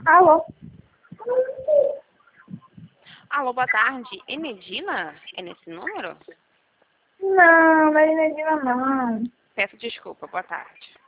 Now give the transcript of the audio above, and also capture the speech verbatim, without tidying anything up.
Alô? Alô, boa tarde. Enedina? É nesse número? Não, não é Medina, não. Peço desculpa, boa tarde.